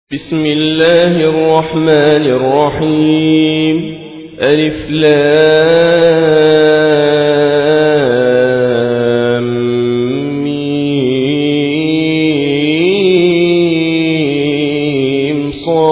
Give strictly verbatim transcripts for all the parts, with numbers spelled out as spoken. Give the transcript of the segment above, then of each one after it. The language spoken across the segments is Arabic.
بسم الله الرحمن الرحيم. ألف لام ميم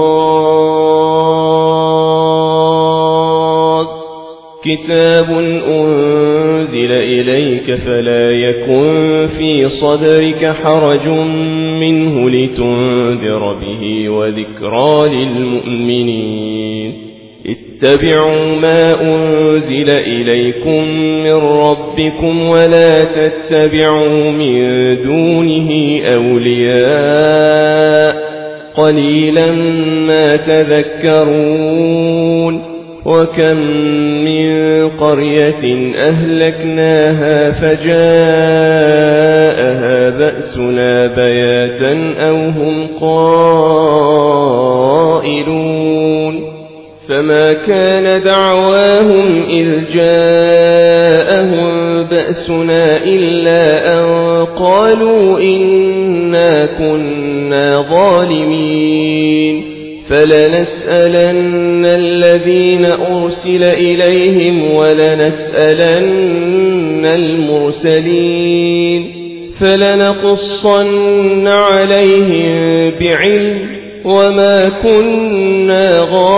صاد. كتاب أنزل إليك فلا يكن في صدرك حرج منه لتنذر به وذكرى للمؤمنين. اتبعوا ما أنزل إليكم من ربكم ولا تتبعوا من دونه أولياء قليلا ما تذكرون. وكم من قرية أهلكناها فجاءها بأسنا بياتا أو هم قائلون. فما كان دعواهم إذ جاءهم بأسنا إلا أن قالوا إنا كنا ظالمين. فلنسألن الذين أرسل إليهم ولنسألن المرسلين فلنقصن عليهم بعلم وما كنا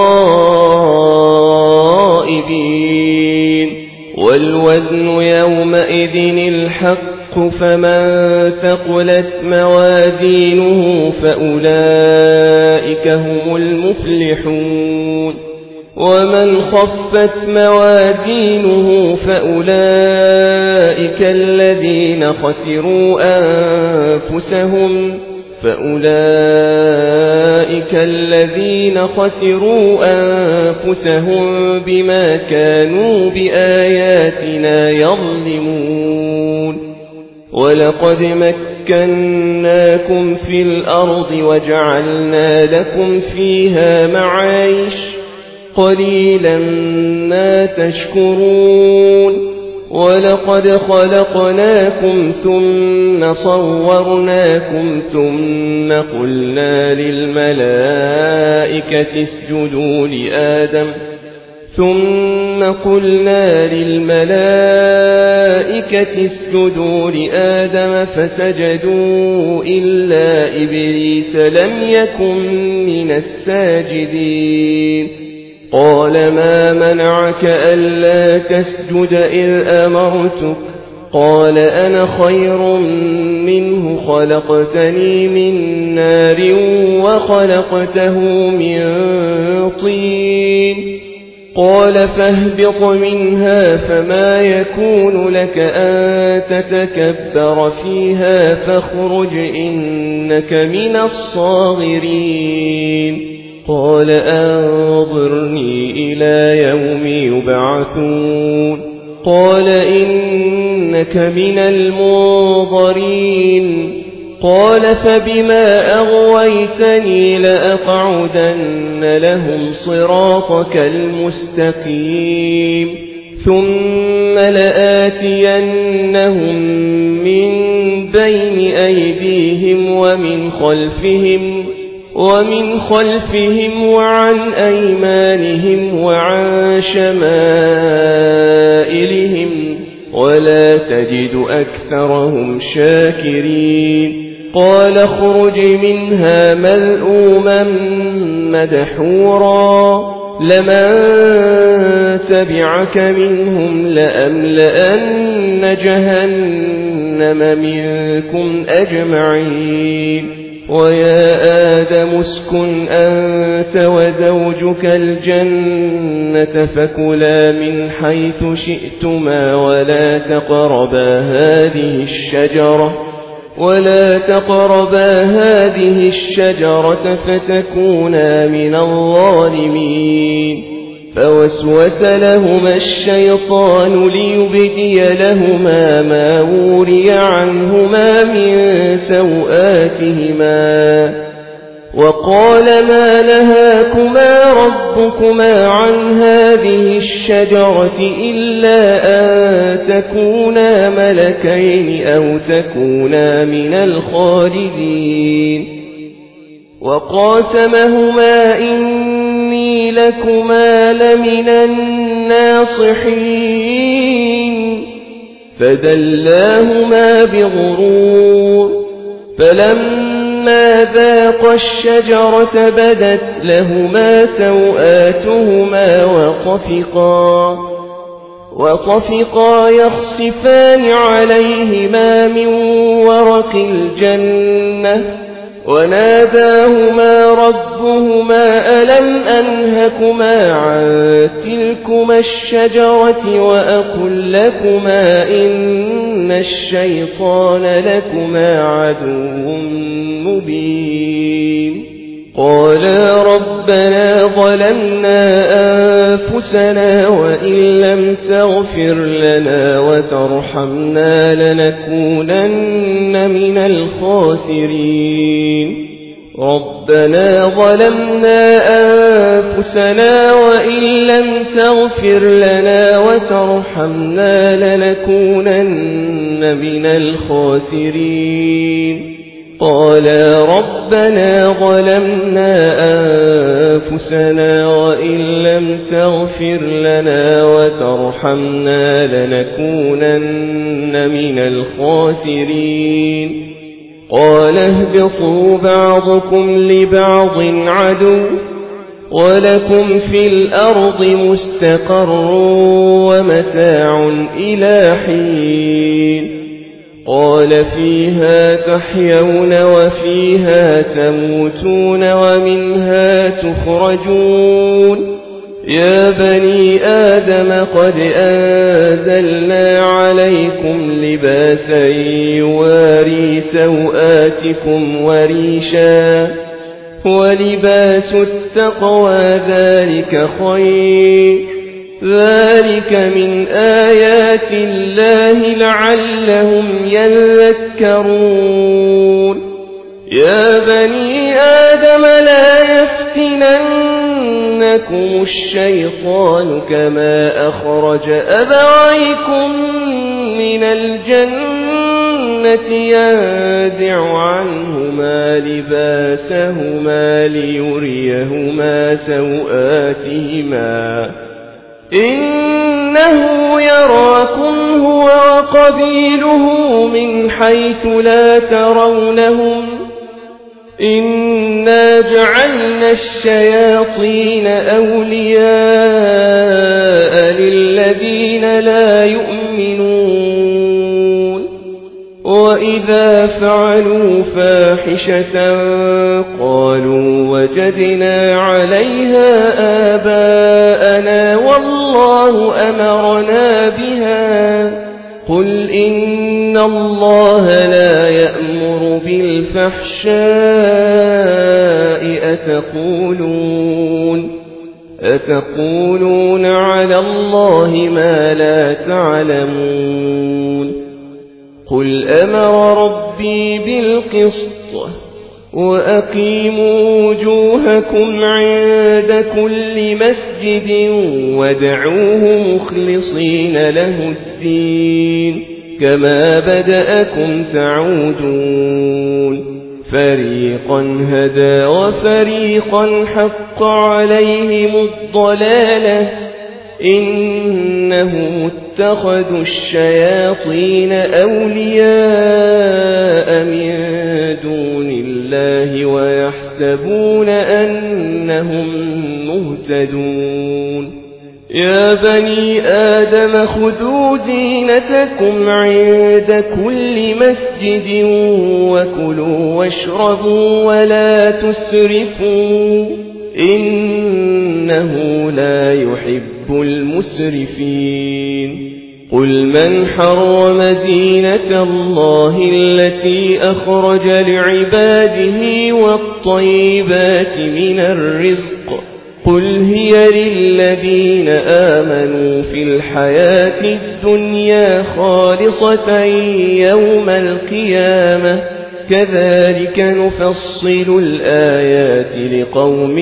غائبين. والوزن يومئذ الحق فمن ثقلت موازينه فأولئك هم المفلحون. ومن خفت موازينه فأولئك الذين خسروا أنفسهم فأولئك الذين خسروا أنفسهم بما كانوا بآياتنا يظلمون. ولقد مكناكم في الأرض وجعلنا لكم فيها معايش قليلا ما تشكرون. ولقد خلقناكم ثم صورناكم ثم قلنا للملائكة اسجدوا لآدم ثم قلنا للملائكة اسجدوا لآدم فسجدوا إلا إبليس لم يكن من الساجدين. قال ما منعك ألا تسجد إذ أمرتك؟ قال أنا خير منه خلقتني من نار وخلقته من طين. قال فاهبط منها فما يكون لك أن تتكبر فيها فاخرج إنك من الصاغرين. قال أنظرني إلى يوم يبعثون. قال إنك من المنظرين. قال فبما أغويتني لأقعدن لهم صراطك المستقيم ثم لآتينهم من بين أيديهم ومن خلفهم ومن خلفهم وعن أيمانهم وعن شمائلهم ولا تجد أكثرهم شاكرين. قال اخرج منها ملؤوما مدحورا لمن تبعك منهم لأملأن جهنم منكم أجمعين. ويا آدم اسكن أنت وزوجك الجنة فكلا من حيث شئتما ولا تقربا هذه الشجرة ولا تقربا هذه الشجرة فتكونا من الظالمين. فوسوس لهما الشيطان ليبدي لهما ما وري عنهما من سوآتهما وقال ما نهاكما ربكما عن هذه الشجرة إلا أن تكونا ملكين أو تكونا من الخالدين وقاسمهما إني لكما لمن الناصحين فدلاهما بغرور فلما ذاقا الشجرة بدت لهما سوآتهما وطفقا وطفقا يخصفان عليهما من ورق الجنة وناداهما ربهما ألم أنهكما عن تلكما الشجرة وأقل لكما إن الشيطان لكما عدو مبين قالا ربنا ظلمنا أنفسنا وإن لم تغفر لنا وترحمنا لنكونن من الخاسرين ربنا ظلمنا أنفسنا وإن لم تغفر لنا وترحمنا لنكونن من الخاسرين قالا ربنا ظلمنا أنفسنا وإن لم تغفر لنا وترحمنا لنكونن من الخاسرين قال اهبطوا بعضكم لبعض عدو ولكم في الأرض مستقر ومتاع إلى حين قال فيها تحيون وفيها تموتون ومنها تخرجون يا بني آدم قد أنزلنا عليكم لباسا يواري سوآتكم وريشا ولباس التقوى ذلك خير ذلك من آيات الله لعلهم يذكرون يا بني آدم لا يفتننكم الشيطان كما أخرج أبويكم من الجنة ينزع عنهما لباسهما ليريهما سوآتهما إنه يراكم هو وقبيله من حيث لا ترونهم إنا جعلنا الشياطين أولياء للذين لا يؤمنون وإذا فعلوا فاحشة قالوا وجدنا عليها آباءنا والله أمرنا بها قل إن الله لا يأمر بالفحشاء أتقولون أتقولون على الله ما لا تعلمون قل أمر ربي بالقسط وأقيموا وجوهكم عند كل مسجد وادعوه مخلصين له الدين كما بدأكم تعودون فريقا هدى وفريقا حق عليهم الضلالة إنهم اتخذوا الشياطين أولياء من دون الله ويحسبون أنهم مهتدون يا بني آدم خذوا زينتكم عند كل مسجد وكلوا واشربوا ولا تسرفوا إنه لا يحب المسرفين قل من حرم زينة الله التي أخرج لعباده والطيبات من الرزق قل هي للذين آمنوا في الحياة الدنيا خالصة يوم القيامة كذلك نفصل الآيات لقوم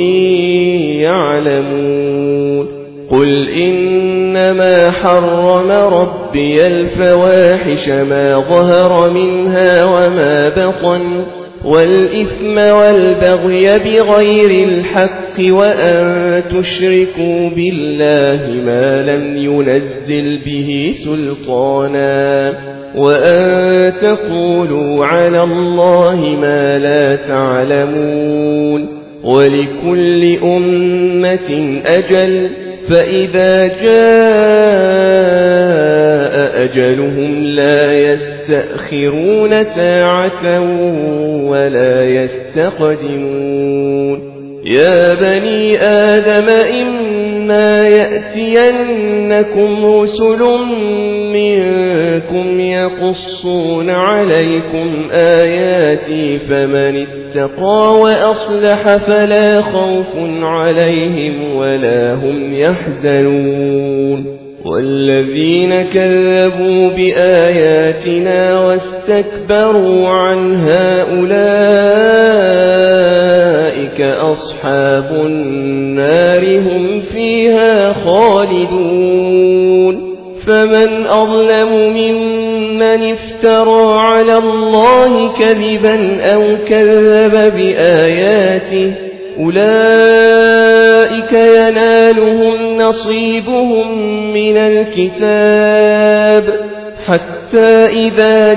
يعلمون قل إنما حرم ربي الفواحش ما ظهر منها وما بطن والإثم والبغي بغير الحق وأن تشركوا بالله ما لم ينزل به سلطانا وأن تقولوا على الله ما لا تعلمون ولكل أمة أجل فإذا جاء أجلهم لا يستأخرون ساعة ولا يستقدمون يا بني آدم إما يأتينكم رسل منكم يقصون عليكم آياتي فمن اتقى وأصلح فلا خوف عليهم ولا هم يحزنون والذين كذبوا بآياتنا واستكبروا عنها أولئك أصحاب النار هم فيها خالدون فمن أظلم ممن افترى على الله كذبا أو كذب بآياته أولئك ينالهم نصيبهم من الكتاب حتى إذا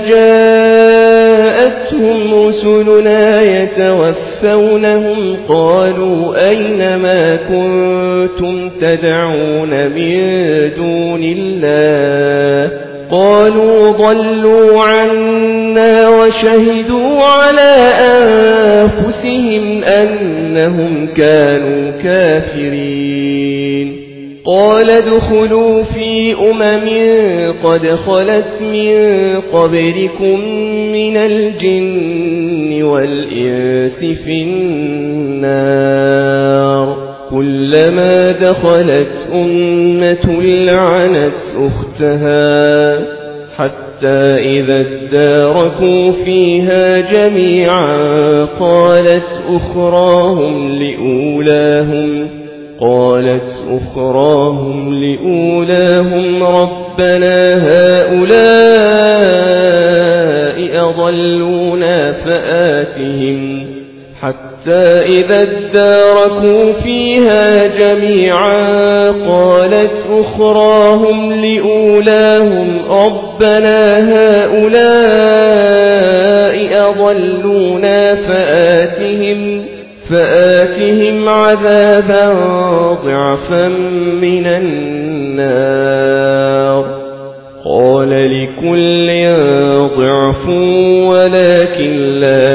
جاءتهم رسلنا يتوفونهم قالوا أين ما كنتم تدعون من دون الله قالوا ضلوا عنا وشهدوا على أنفسهم أنهم كانوا كافرين قال ادخلوا في أمم قد خلت من قبلكم من الجن والإنس في النار كلما دخلت أمة لعنت أختها حتى إذا اداركوا فيها جميعا قالت أخراهم لأولاهم قالت أخراهم لأولاهم ربنا هؤلاء أضلونا فآتهم حتى إذا اداركوا فيها جميعا قالت أخراهم لأولاهم ربنا هؤلاء أضلونا فآتهم فآتهم عذابا ضعفا من النار قال لكل ضعف ولكن لا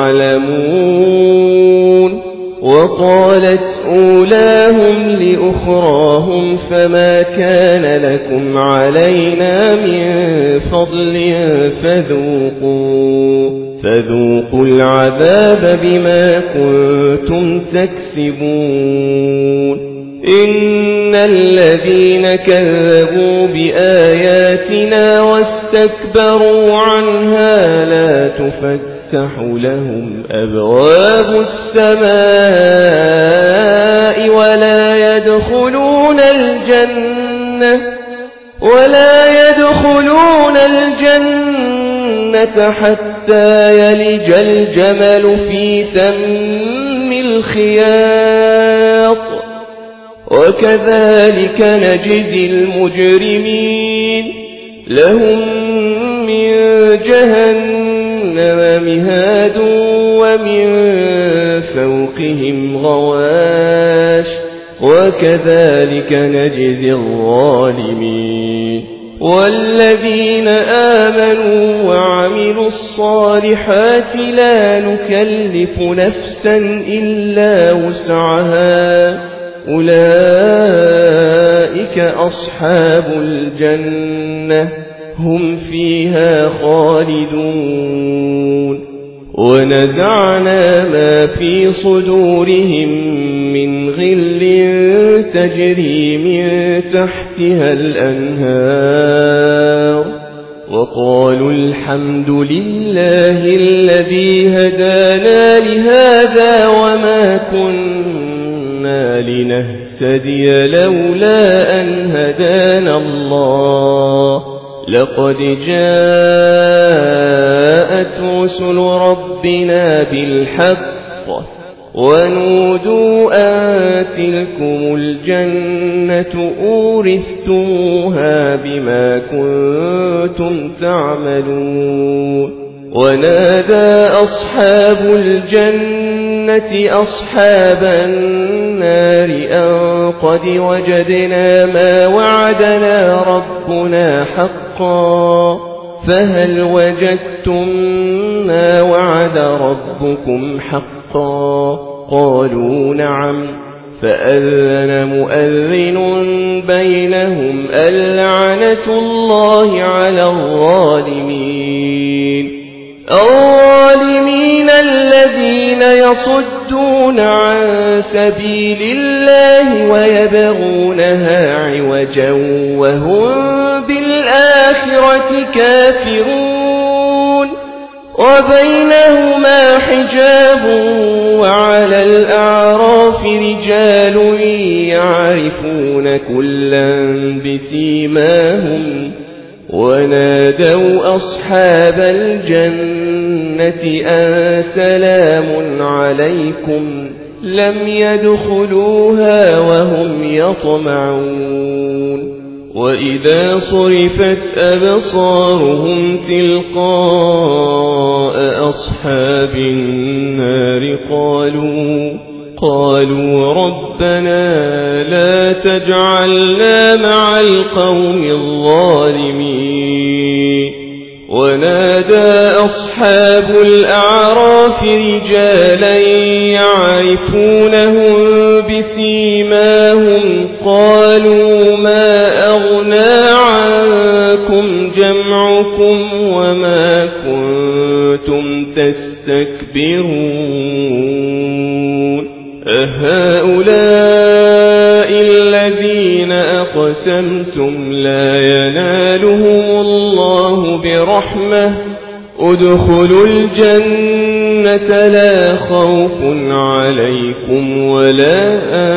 تعلمون وقالت أولاهم لأخراهم فما كان لكم علينا من فضل فذوقوا فذوقوا العذاب بما كنتم تكسبون إن الذين كذبوا بآياتنا واستكبروا عنها لا تفتح لهم أبواب السماء ولا يدخلون الجنة ولا يدخلون الجنة حتى يلج الجمل في سم الخياط وكذلك نجزي المجرمين لهم من جهنم مهاد ومن فوقهم غواش وكذلك نجزي الظالمين والذين آمنوا وعملوا الصالحات لا نكلف نفسا إلا وسعها أولئك أصحاب الجنة هم فيها خالدون ونزعنا ما في صدورهم من غل تجري من تحتها الأنهار وقالوا الحمد لله الذي هدانا لهذا وما كنا لنهتدي لولا أن هدانا الله لقد جاءت رسل ربنا بالحق ونودوا أن تلكم الجنة أورثتموها بما كنتم تعملون ونادى أصحاب الجنة أصحاب النار أن قد وجدنا ما وعدنا ربنا حقا فهل وجدتم ما وعد ربكم حقا قالوا نعم فأذن مؤذن بينهم اللعنة الله على الظالمين الظالمين الذين يصدون عن سبيل الله ويبغونها عوجا وهم بالآخرة كافرون وبينهما حجاب وعلى الأعراف رجال يعرفون كلا بسيماهم ونادوا أصحاب الجنة أن سلام عليكم لم يدخلوها وهم يطمعون وإذا صرفت أبصارهم تلقاء أصحاب النار قالوا قالوا ربنا لا تجعلنا مع القوم الظالمين ونادى أصحاب الأعراف رجالا يعرفونهم بسيماهم قالوا ما أغنى عنكم جمعكم وما كنتم تستكبرون أهؤلاء الذين أقسمتم لا ينالهم الله برحمة ادخلوا الجنة لا خوف عليكم ولا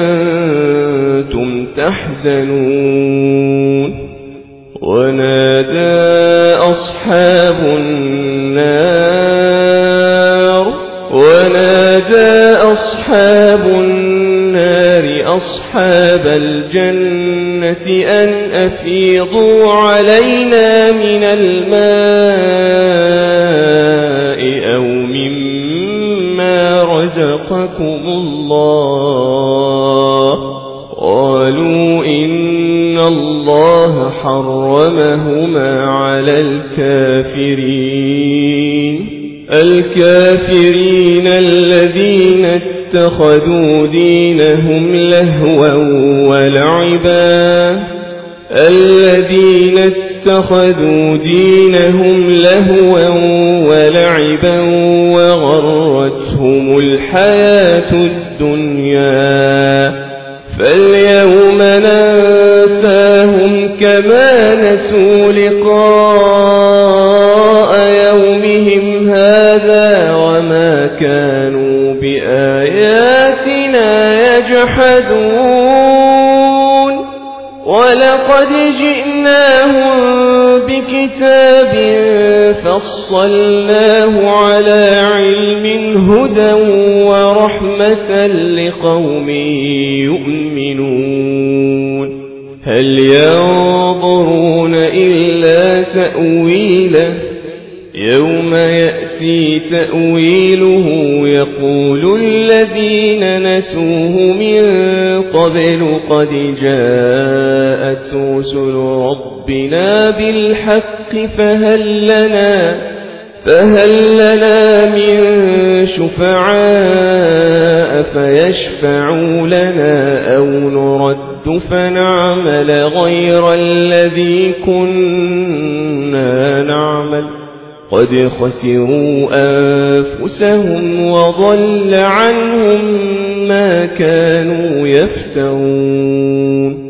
أنتم تحزنون ونادى أصحاب النار ونادى أصحاب النار أصحاب الجنة أن أفيضوا علينا من الماء أو مما رزقكم الله قالوا إن الله حرمهما على الكافرين الكافرين الذين اتخذوا دينهم لهوا ولعبا الذين اتخذوا دينهم لهوا ولعبا وغرتهم الحياة الدنيا فاليوم ننساهم كما نسوا لقاء يومهم هذا وما كانوا بآياتنا يجحدون ولقد جئناهم بكتاب فصلناه على علم هدى ورحمة لقوم يؤمنون هل ينظرون إلا تأويله يوم يأتي تأويله يقول الذين نسوه من قبل قد جاءت رسل ربنا بالحق فهل لنا فهل لنا من شفعاء فيشفعوا لنا أو نرد فنعمل غير الذي كنا نعمل قد خسروا أنفسهم وضل عنهم ما كانوا يفترون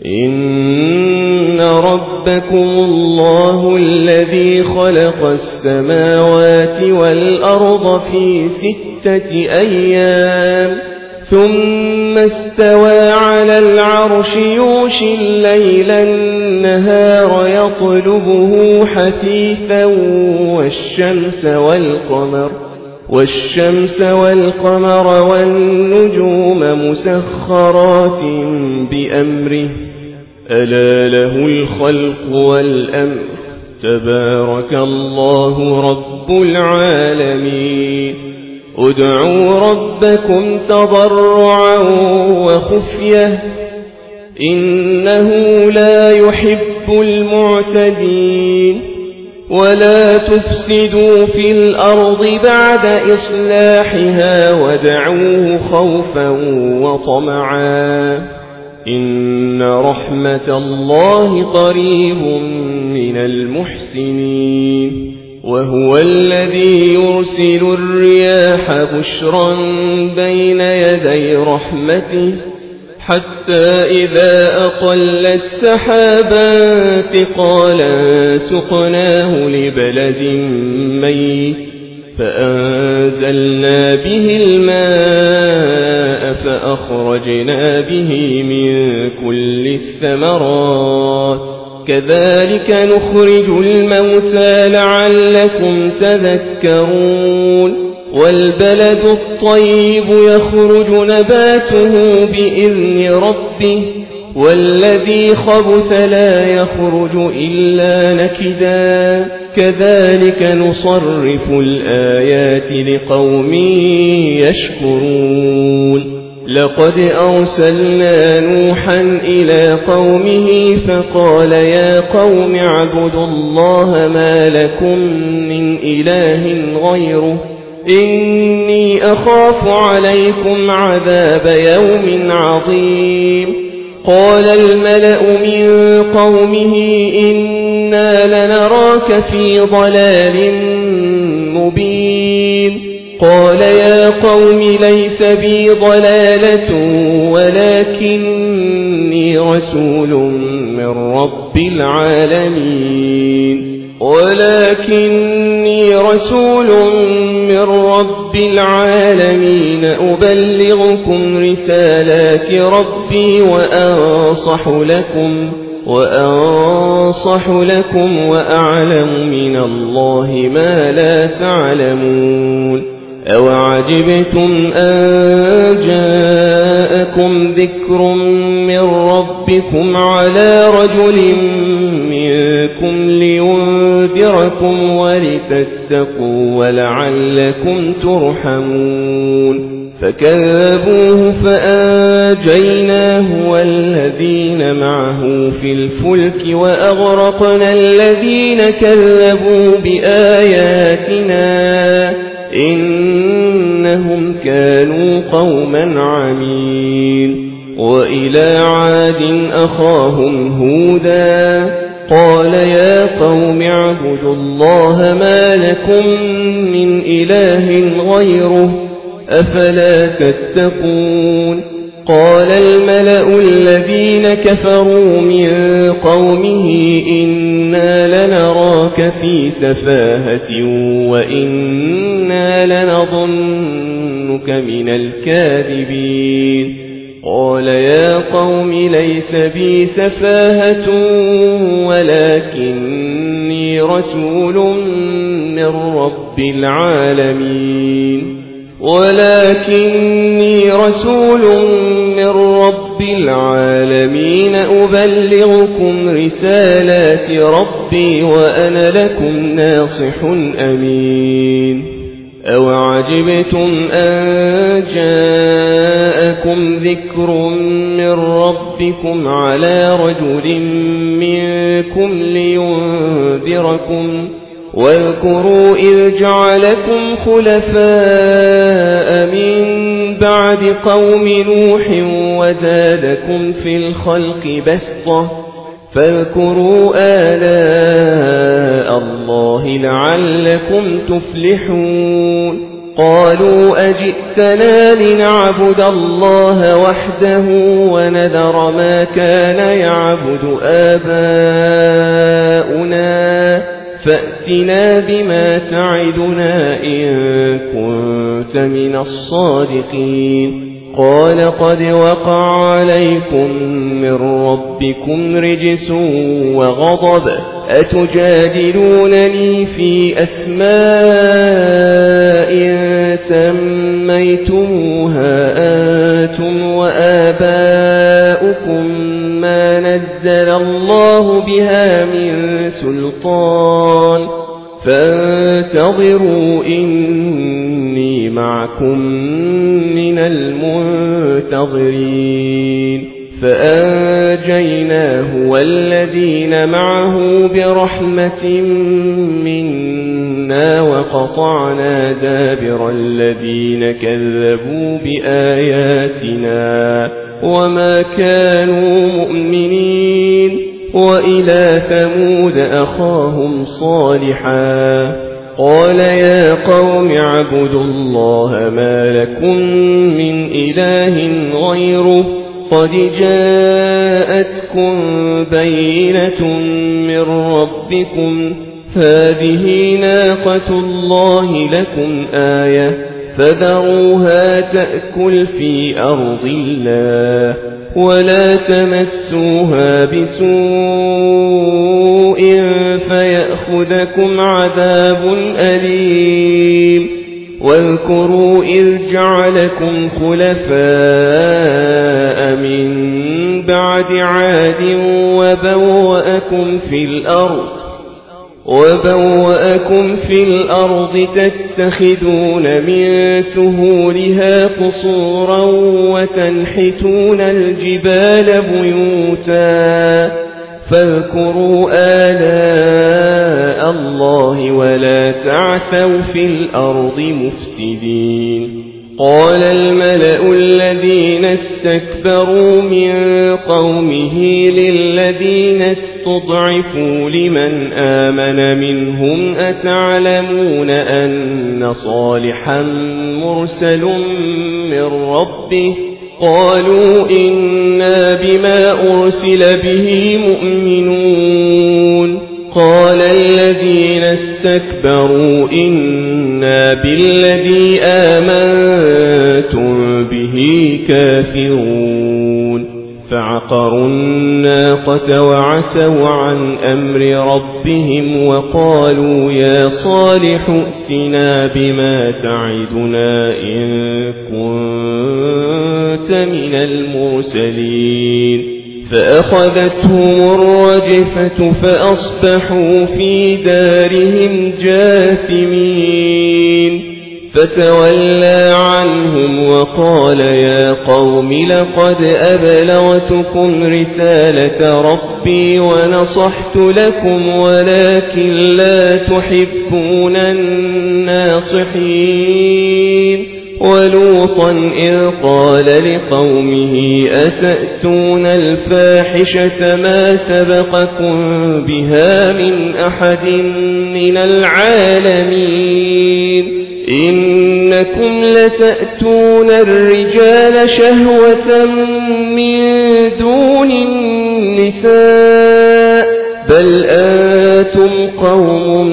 إن ربكم الله الذي خلق السماوات والأرض في ستة أيام ثم استوى على العرش يغشي الليل النهار يطلبه حثيثا والشمس والقمر والشمس والقمر والنجوم مسخرات بأمره ألا له الخلق والأمر تبارك الله رب العالمين ادعوا ربكم تضرعا وخفية إنه لا يحب المعتدين ولا تفسدوا في الأرض بعد إصلاحها وادعوه خوفا وطمعا إن رحمة الله قريب من المحسنين وهو الذي يرسل الرياح بشرا بين يدي رحمته حتى إذا أقلت سحابا ثقالا سقناه لبلد ميت فأنزلنا به الماء فأخرجنا به من كل الثمرات كذلك نخرج الموتى لعلكم تذكرون والبلد الطيب يخرج نباته بإذن ربه والذي خبث لا يخرج إلا نكدا كذلك نصرف الآيات لقوم يشكرون لقد أرسلنا نوحا إلى قومه فقال يا قوم اعبدوا الله ما لكم من إله غيره إني أخاف عليكم عذاب يوم عظيم قال الملأ من قومه إنا لنراك في ضلال مبين قال يا قوم ليس بي ضلالة ولكني رسول من رب العالمين ولكني رسول من رب العالمين أبلغكم رسالات ربي وأنصح لكم وأنصح لكم وأعلم من الله ما لا تعلمون أوعجبتم أن جاءكم ذكر من ربكم على رجل منكم لينذركم ولتتقوا ولعلكم ترحمون فكذبوه فأنجيناه والذين معه في الفلك وأغرقنا الذين كذبوا بآياتنا إنهم كانوا قوما عمين وإلى عاد أخاهم هودا قال يا قوم اعبدوا الله ما لكم من إله غيره أفلا تتقون قال الملأ الذين كفروا من قومه إنا لنراك في سفاهة وإنا لنظنك من الكاذبين قال يا قوم ليس بي سفاهة ولكني رسول من رب العالمين ولكني رسول من رب العالمين أبلغكم رسالات ربي وأنا لكم ناصح أمين أوعجبتم أن جاءكم ذكر من ربكم على رجل منكم لينذركم واذكروا إذ جعلكم خلفاء من بعد قوم نوح وزادكم في الخلق بسطة فاذكروا آلاء الله لعلكم تفلحون قالوا أجئتنا لنعبد الله وحده ونذر ما كان يعبد آباؤنا فأتنا بما تعدنا إن كنت من الصادقين قال قد وقع عليكم من ربكم رجس وغضب أتجادلونني في أسماء سميتموها أنتم وآباؤكم ما نزل الله بها من سلطان فانتظروا إني معكم من المنتظرين فأنجيناه والذين معه برحمة منا وقطعنا دابر الذين كذبوا بآياتنا وما كانوا مؤمنين وإلى ثمود أخاهم صالحا قال يا قوم اعبدوا الله ما لكم من إله غيره قد جاءتكم بينة من ربكم هذه ناقة الله لكم آية فذروها تأكل في أرض الله ولا تمسوها بسوء فيأخذكم عذاب أليم واذكروا إذ جعلكم خلفاء من بعد عاد وبوأكم في الأرض وبوأكم في الأرض تتخذون من سهولها قصورا وتنحتون الجبال بيوتا فاذكروا آلاء الله ولا تعثوا في الأرض مفسدين قال الملأ الذين استكبروا من قومه للذين استضعفوا لمن آمن منهم أتعلمون أن صالحا مرسل من ربه قالوا إنا بما أرسل به مؤمنون قال الذين استكبروا إنا بالذي آمنتم به كافرون فعقروا الناقة وعتوا عن أمر ربهم وقالوا يا صالح ائتنا بما تعدنا إن كنت من المرسلين فأخذتهم الرجفة فأصبحوا في دارهم جاثمين فتولى عنهم وقال يا قوم لقد أبلغتكم رسالة ربي ونصحت لكم ولكن لا تحبون الناصحين ولوطا إذ قال لقومه أتأتون الفاحشة ما سبقكم بها من أحد من العالمين إنكم لتأتون الرجال شهوة من دون النساء بل أنتم قوم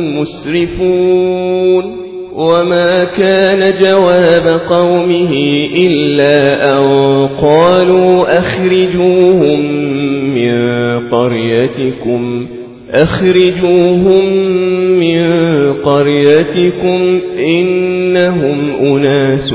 مسرفون وما كان جواب قومه إلا أن قالوا أخرجوهم من قريتكم أخرجوهم من قريتكم إنهم أناس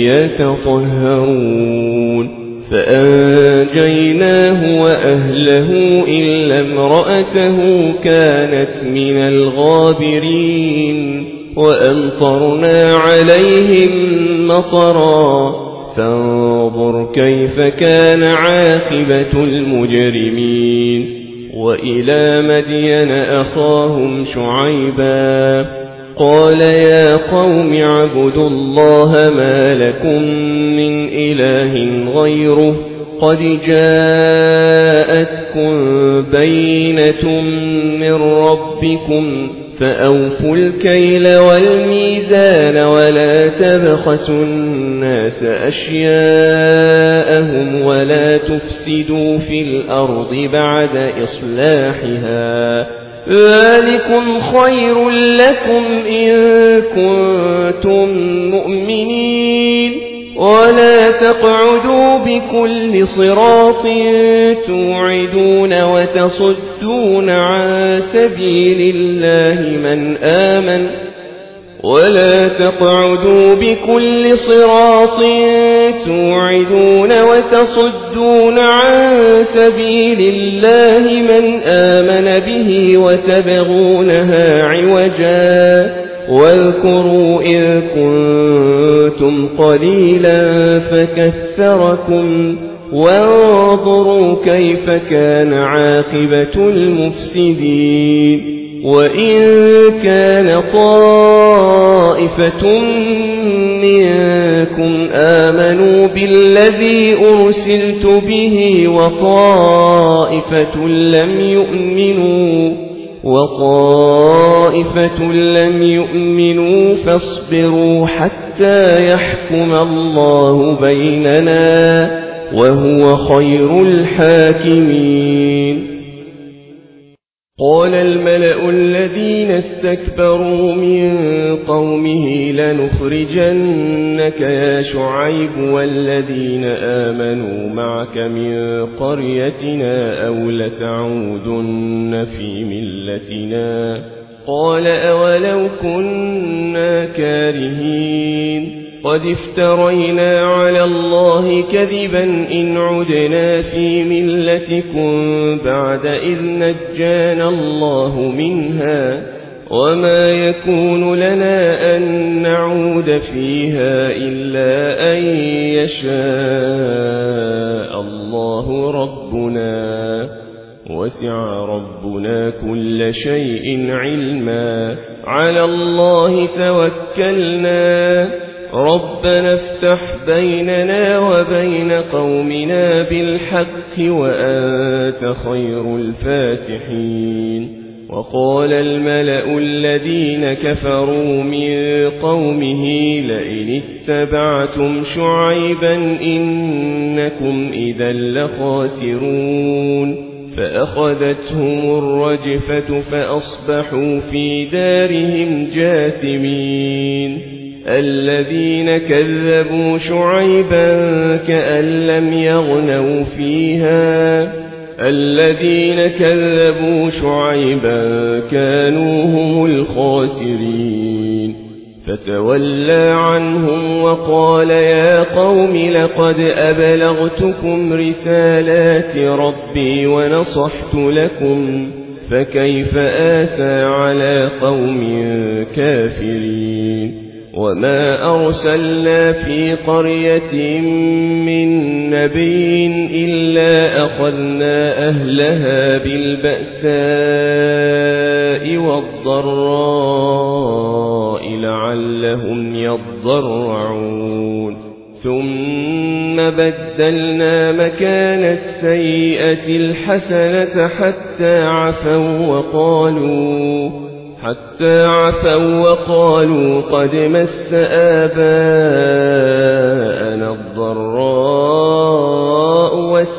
يتطهرون فأنجيناه وأهله إلا امرأته كانت من الغابرين وأمطرنا عليهم مطرا فانظر كيف كان عاقبة المجرمين وإلى مدين أخاهم شعيبا قال يا قوم اعبدوا الله ما لكم من إله غيره قد جاءتكم بينة من ربكم فأوفوا الكيل والميزان ولا تبخسوا الناس أشياءهم ولا تفسدوا في الأرض بعد إصلاحها ذلكم خير لكم إن كنتم مؤمنين ولا تقعدوا بكل صراط توعدون وتصدون عن سبيل الله من آمن ولا تقعدوا بكل صراط توعدون وتصدون عن سبيل الله من آمن به وتبغونها عوجا واذكروا إذ كنتم قليلا فكثركم وانظروا كيف كان عاقبة المفسدين وإن كان طائفة منكم آمنوا بالذي أرسلت به وطائفة لم يؤمنوا وطائفة لم يؤمنوا فاصبروا حتى يحكم الله بيننا وهو خير الحاكمين. قال الملأ الذين استكبروا من قومه لنخرجنك يا شعيب والذين آمنوا معك من قريتنا أو لتعودن في ملتنا قال أولو كنا كارهين قد افترينا على الله كذبا إن عدنا في ملتكم بعد إذ نجانا الله منها وما يكون لنا أن نعود فيها إلا أن يشاء الله ربنا وسع ربنا كل شيء علما على الله توكلنا ربنا افتح بيننا وبين قومنا بالحق وأنت خير الفاتحين. وقال الملأ الذين كفروا من قومه لئن اتبعتم شعيبا إنكم إذا لخاسرون فأخذتهم الرجفة فأصبحوا في دارهم جاثمين. الذين كذبوا شعيبا كأن لم يغنوا فيها الذين كذبوا شعيبا كانوا هم الخاسرين فتولى عنهم وقال يا قوم لقد أبلغتكم رسالات ربي ونصحت لكم فكيف آسى على قوم كافرين. وما أرسلنا في قرية من نبي إلا أخذنا أهلها بالبأساء والضراء لعلهم يضرعون ثم بدلنا مكان السيئة الحسنة حتى عفوا وقالوا حتى عفوا وقالوا قد مس آباءنا الضراء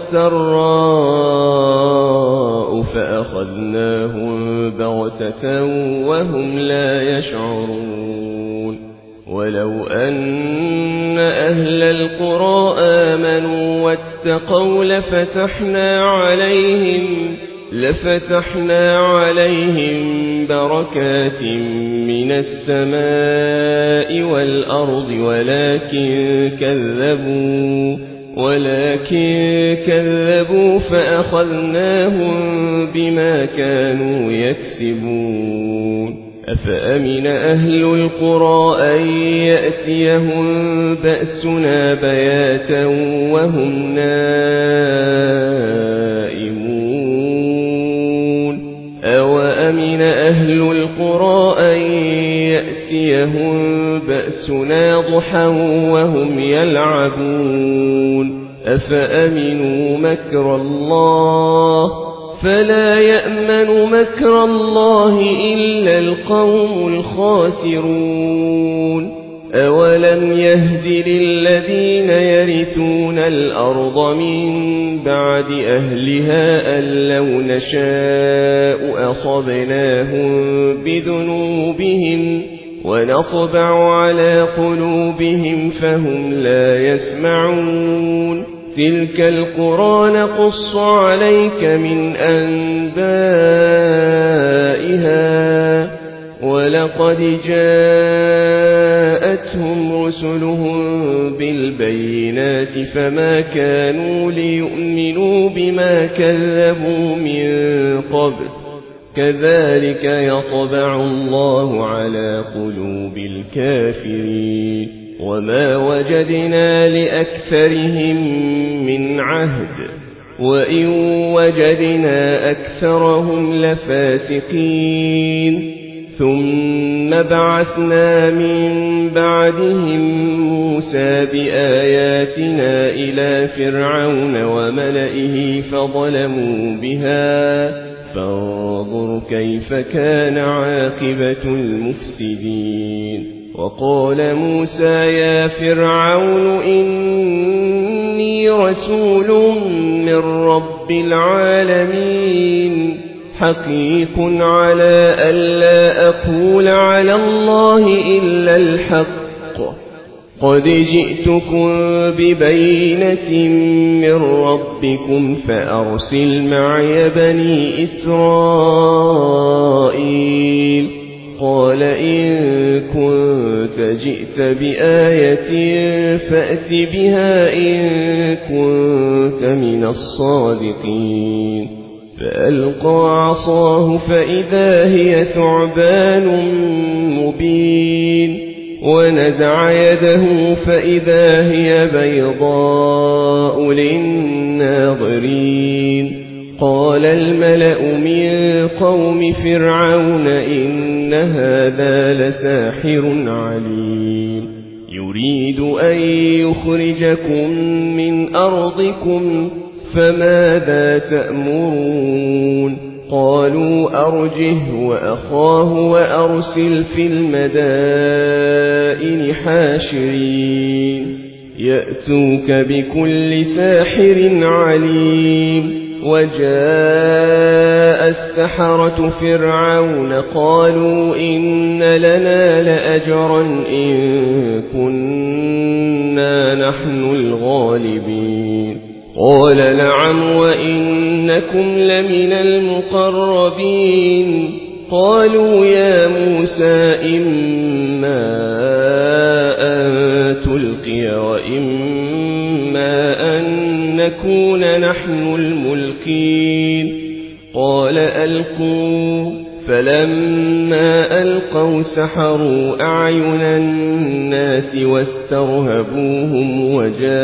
والسراء فأخذناهم بغتة وهم لا يشعرون. ولو أن أهل القرى آمنوا واتقوا لفتحنا عليهم لفتحنا عليهم بركات من السماء والأرض ولكن كذبوا ولكن كذبوا فأخذناهم بما كانوا يكسبون. أفأمن أهل القرى أن يأتيهم بأسنا بياتا وهم نائمون أوأمن أهل القرى أن يأتيهم بأسنا ضحى وهم يلعبون أفأمنوا مكر الله فلا يأمن مكر الله إلا القوم الخاسرون. أولم يهد للذين يرثون الأرض من بعد أهلها أن لو نشاء أصبناهم بذنوبهم ونطبع على قلوبهم فهم لا يسمعون تلك القرى نقص عليك من أنبائها ولقد جاءتهم رسلهم بالبينات فما كانوا ليؤمنوا بما كذبوا من قبل كذلك يطبع الله على قلوب الكافرين وما وجدنا لأكثرهم من عهد وإن وجدنا أكثرهم لفاسقين ثم بعثنا من بعدهم موسى بآياتنا إلى فرعون وملئه فظلموا بها فانظر كيف كان عاقبة المفسدين وقال موسى يا فرعون إني رسول من رب العالمين حقيق على ألا أقول على الله إلا الحق قد جئتكم ببينة من ربكم فأرسل معي بني إسرائيل قال إن كنت جئت بآية فأت بها إن كنت من الصادقين فألقى عصاه فإذا هي ثعبان مبين ونزع يده فإذا هي بيضاء للناظرين قال الملأ من قوم فرعون إن هذا لساحر عليم يريد أن يخرجكم من أرضكم فماذا تأمرون قالوا أرجه وأخاه وأرسل في المدائن حاشرين يأتوك بكل ساحر عليم وجاء السحرة فرعون قالوا إن لنا لأجرا إن كنا نحن الغالبين قال نعم وإنكم لمن المقربين قالوا يا موسى إما أن تلقي وإما أن نكون نحن الملقين قال ألقوا فلما ألقوا سحروا أعين الناس واسترهبوهم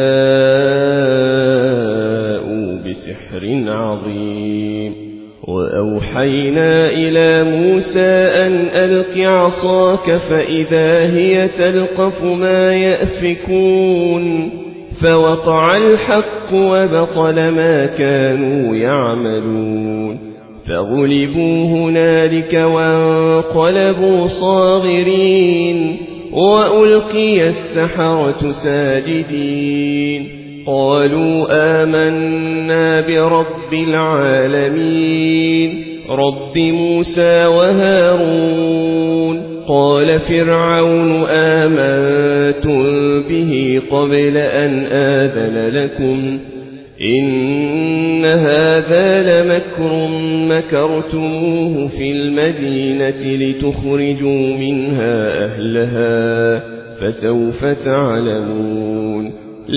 وجاءوا بسحر عظيم وأوحينا إلى موسى أن ألق عصاك فإذا هي تلقف ما يأفكون فوقع الحق وبطل ما كانوا يعملون فغلبوا هنالك وانقلبوا صاغرين وألقي السحرة ساجدين قالوا آمنا برب العالمين رب موسى وهارون قال فرعون آمنتم به قبل أن آذن لكم إن هذا لمكر مكرتموه في المدينة لتخرجوا منها أهلها فسوف تعلمون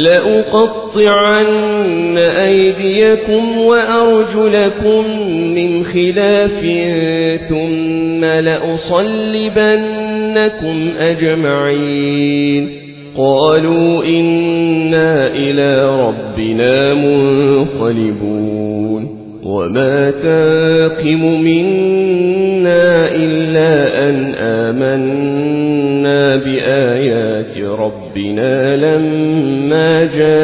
لأقطعن أيديكم وأرجلكم من خلاف ثم لأصلبنكم أجمعين قالوا إنا إلى ربنا منقلبون وما تنقم منا إلا أن آمنا بآيات ربنا لما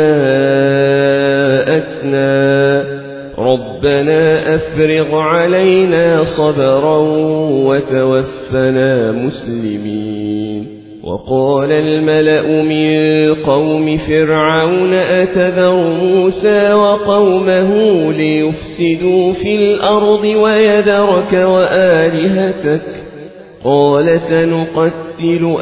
جاءتنا ربنا أفرغ علينا صبرا وتوفنا مسلمين وقال الملأ من قوم فرعون أتذر موسى وقومه ليفسدوا في الأرض ويذرك وآلهتك قال سنقتل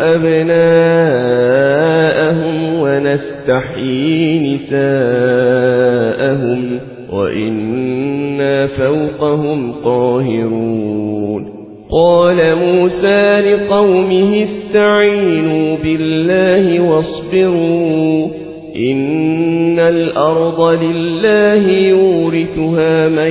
أبناءهم ونستحيي نساءهم وإنا فوقهم قاهرون قال موسى لقومه استعينوا بالله واصبروا إن الأرض لله يورثها من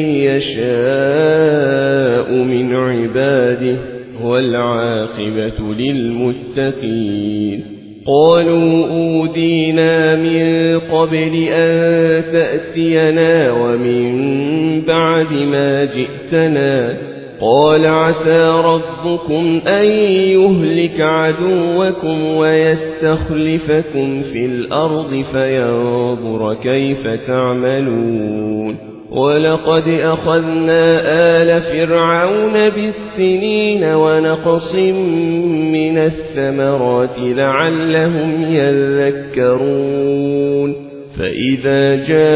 يشاء من عباده والعاقبة للمتقين قالوا أودينا من قبل أن تأتينا ومن بعد ما جئتنا قال عسى ربكم أن يهلك عدوكم ويستخلفكم في الأرض فينظر كيف تعملون ولقد أخذنا آل فرعون بالسنين ونقص من الثمرات لعلهم يذكرون فإذا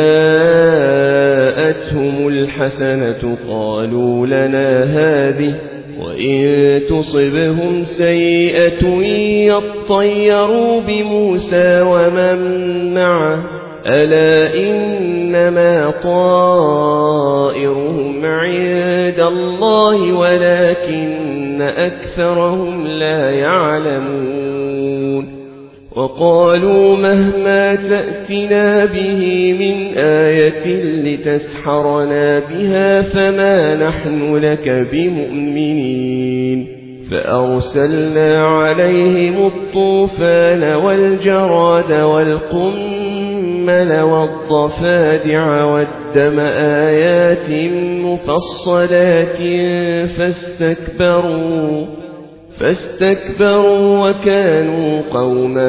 جاءتهم الحسنة قالوا لنا هذه وإن تصبهم سيئة يطيروا بموسى ومن معه ألا إنما طائرهم عند الله ولكن أكثرهم لا يعلمون وقالوا مهما تأتنا به من آية لتسحرنا بها فما نحن لك بمؤمنين فأرسلنا عليهم الطوفان والجراد والقمل والضفادع والدم آيات مفصلات فاستكبروا فاستكبروا وكانوا قوما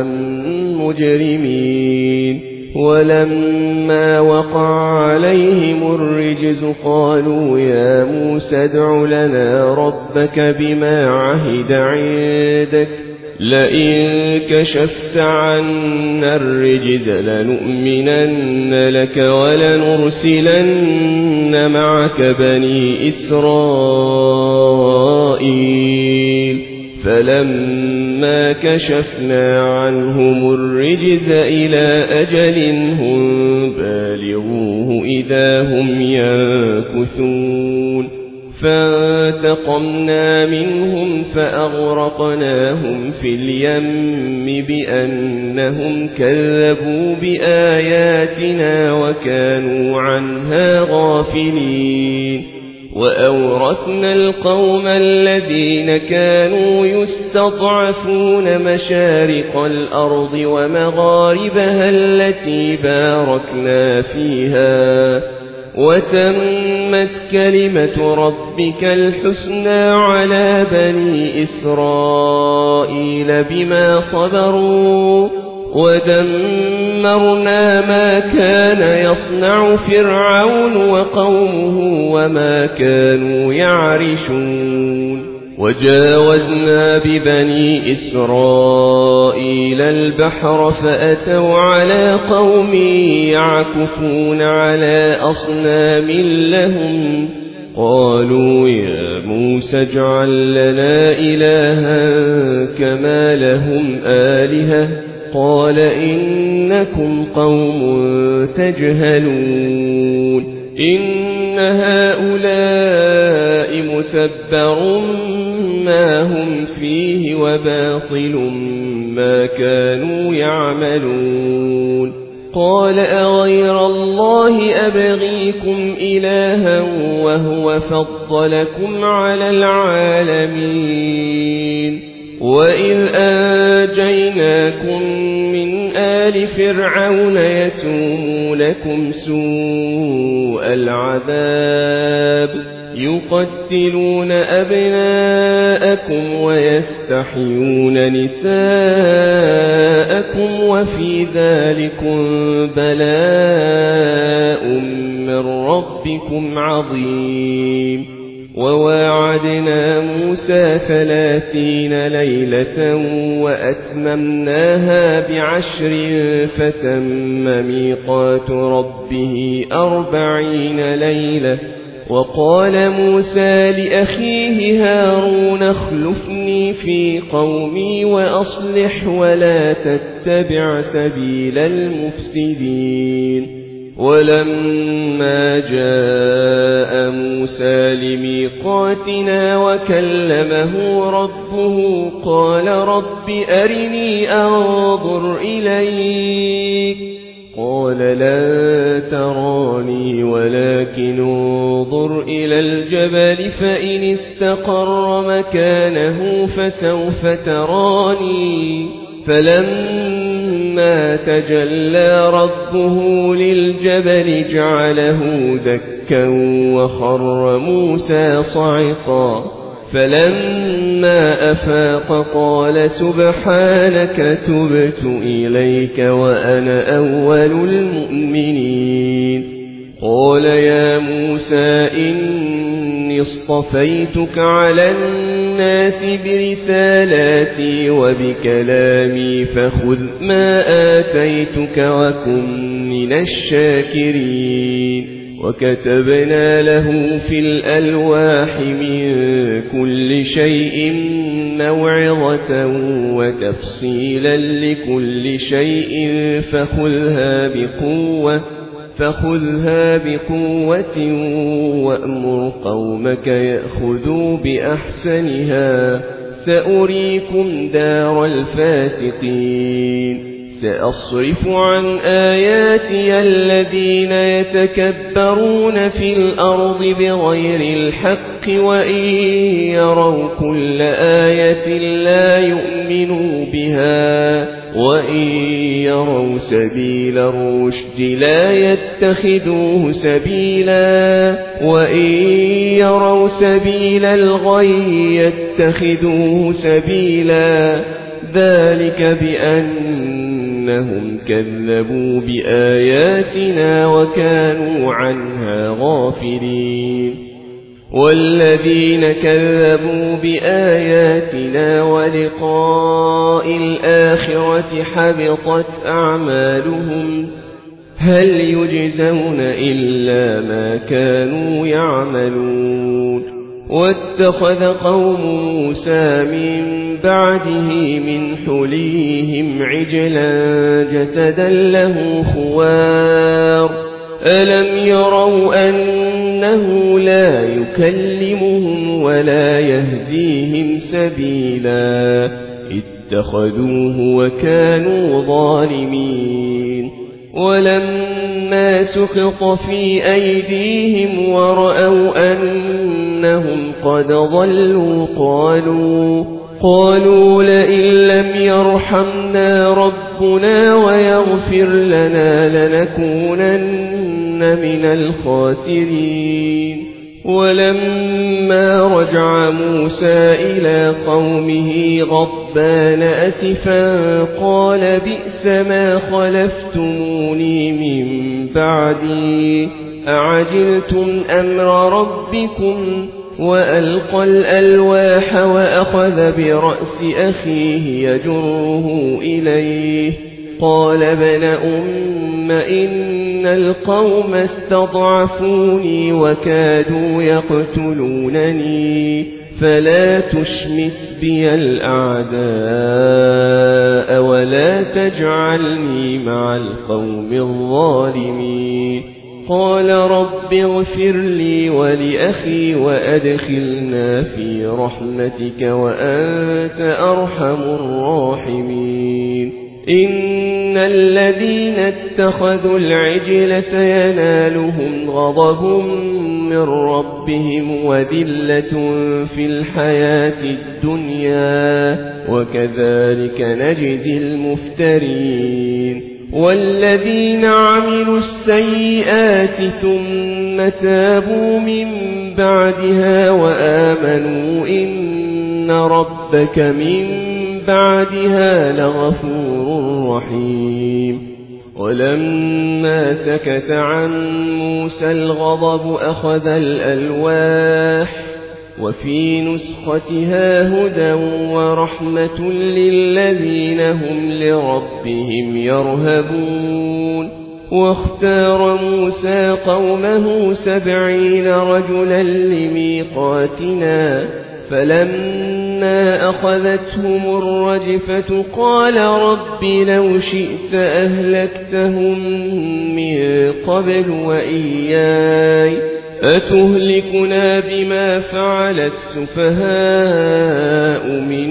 مجرمين ولما وقع عليهم الرجز قالوا يا موسى ادع لنا ربك بما عهد عندك لئن كشفت عنا الرجز لنؤمنن لك ولنرسلن معك بني إسرائيل فلما كشفنا عنهم الرجز إلى أجل هم بالغوه إذا هم ينكثون فانتقمنا منهم فأغرقناهم في اليم بأنهم كذبوا بآياتنا وكانوا عنها غافلين وأورثنا القوم الذين كانوا يستضعفون مشارق الأرض ومغاربها التي باركنا فيها وتمت كلمة ربك الحسنى على بني إسرائيل بما صبروا ودمرنا ما كان يصنع فرعون وقومه وما كانوا يعرشون وجاوزنا ببني إسرائيل البحر فأتوا على قوم يعكفون على أصنام لهم قالوا يا موسى اجعل لنا إلها كما لهم آلهة قال إنكم قوم تجهلون إن هؤلاء متبر ما هم فيه وباطل ما كانوا يعملون قال أغير الله أبغيكم إلها وهو فضلكم على العالمين وإذ أنجيناكم من آل فرعون يسومونكم سوء العذاب يقتلون أبناءكم ويستحيون نساءكم وفي ذلكم بلاء من ربكم عظيم وواعدنا موسى ثلاثين ليلة وأتممناها بعشر فتم ميقات ربه أربعين ليلة وقال موسى لأخيه هارون اخلفني في قومي وأصلح ولا تتبع سبيل المفسدين. ولما جاء موسى لميقاتنا وكلمه ربه قال رب أرني أنظر إليك قال لا تراني ولكن انظر إلى الجبل فإن استقر مكانه فسوف تراني. فلما تجلى ربه للجبل جعله دكا وخر موسى صعقا. فلما أفاق قال سبحانك تبت إليك وأنا أول المؤمنين. قال يا موسى إني اصطفيتك على الناس برسالاتي وبكلامي فخذ ما آتيتك وكن من الشاكرين. وكتبنا له في الألواح من كل شيء موعظة وتفصيلا لكل شيء فخذها بقوة فخذها بقوة وأمر قومك يأخذوا بأحسنها سأريكم دار الفاسقين. سأصرف عن آياتي الذين يتكبرون في الأرض بغير الحق وإن يروا كل آية لا يؤمنوا بها وإن يروا سبيل الرشد لا يتخذوه سبيلا وإن يروا سبيل الغي يتخذوه سبيلا. ذلك بأنهم كذبوا بآياتنا وكانوا عنها غافلين. والذين كذبوا بآياتنا ولقاء الآخرة حبطت أعمالهم هل يجزون إلا ما كانوا يعملون. واتخذ قوم موسى من بعده من حليهم عجلا جسدا له خوار ألم يروا أنه لا يكلمهم ولا يهديهم سبيلا اتخذوه وكانوا ظالمين. ولما سقط في أيديهم ورأوا أنهم قد ضلوا قالوا قالوا لئن لم يرحمنا ربنا ويغفر لنا لنكونن من الخاسرين. ولما رجع موسى إلى قومه غضبان أسفا قال بئس ما خلفتموني من بعدي أعجلتم أمر ربكم. وألقى الألواح وأخذ برأس أخيه يجره إليه قال ابن أم إن القوم استضعفوني وكادوا يقتلونني فلا تشمت بي الأعداء ولا تجعلني مع القوم الظالمين. قال رب اغفر لي ولأخي وأدخلنا في رحمتك وأنت أرحم الراحمين. إن الذين اتخذوا العجل سينالهم غضب من ربهم وذلة في الحياة الدنيا وكذلك نجزي المفترين. والذين عملوا السيئات ثم تابوا من بعدها وآمنوا إن ربك من بعدها لغفور رحيم. ولما سكت عن موسى الغضب أخذ الألواح وفي نسختها هدى ورحمة للذين هم لربهم يرهبون. واختار موسى قومه سبعين رجلا لميقاتنا فلما أخذتهم الرجفة قال رب لو شئت أهلكتهم من قبل وإياي أتهلكنا بما فعل السفهاء